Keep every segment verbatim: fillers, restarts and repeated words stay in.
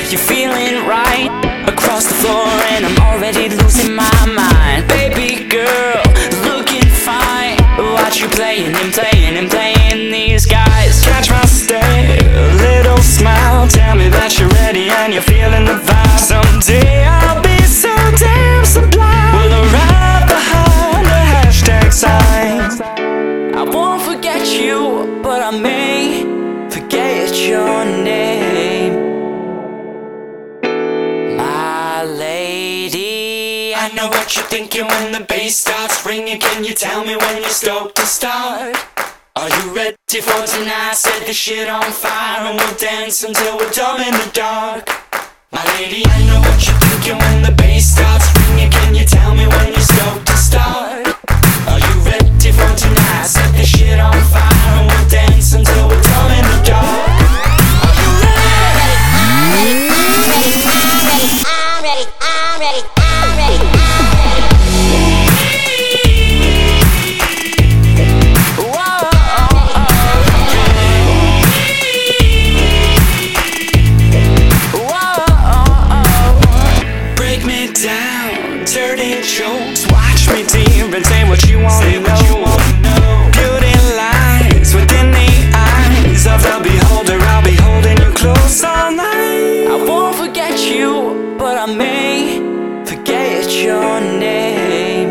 you're feeling right across the floor, and I'm already losing my mind. Baby girl, looking fine. Watch you playing and playing and playing these guys. Catch my stare, a little smile. Tell me that you're ready and you're feeling the vibe. Someday I'll be so damn sublime. We'll arrive behind the hashtag sign. I won't forget you, but I may forget your name. My lady, I know what you're thinking when the bass starts ringing. Can you tell me when you're stoked to start? Are you ready for tonight? Set the shit on fire and we'll dance until we're dumb in the dark. My lady, I know what you're thinking when the bass starts ringing. Can you tell me when you're stoked to start? Are you ready for tonight? Set the shit on fire and we'll dance until we're dumb in the dark. Are you ready? I'm ready, I'm ready, I'm ready, I'm ready, I'm ready. Dirty jokes, watch me deep and say what you want to know. Beauty lies within the eyes of the beholder. I'll be holding you close all night. I won't forget you, but I may forget your name.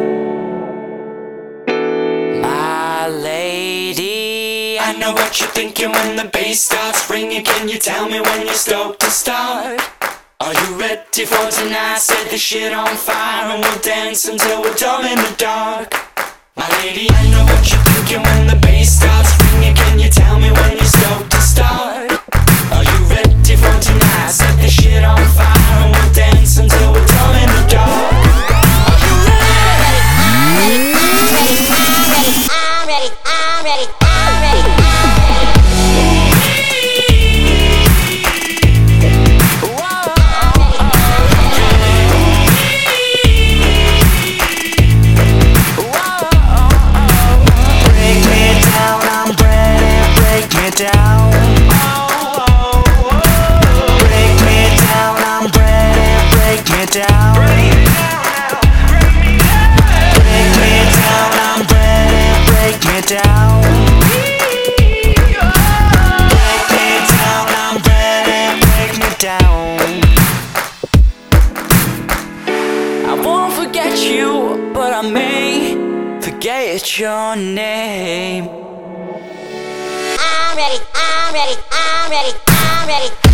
My lady, I know what you're thinking when the bass starts ringing. Can you tell me when you're stoked to start? Are you ready for tonight? Set the shit on fire and we'll dance until we're dumb in the dark. My lady, I know what you're thinking when the bass starts ringing. Can you tell me when you're stoked to start? Are you ready for tonight? Set the shit on fire and we'll dance until we're dumb in the dark. Are you ready? I'm ready, I'm ready, I'm ready, I'm ready, I'm ready. down. Break me down, I'm ready. Break me down. Break me down, I'm ready. Break me down. Break me down, I'm ready. Break me down. I won't forget you, but I may forget your name. I'm ready, I'm ready, I'm ready, I'm ready.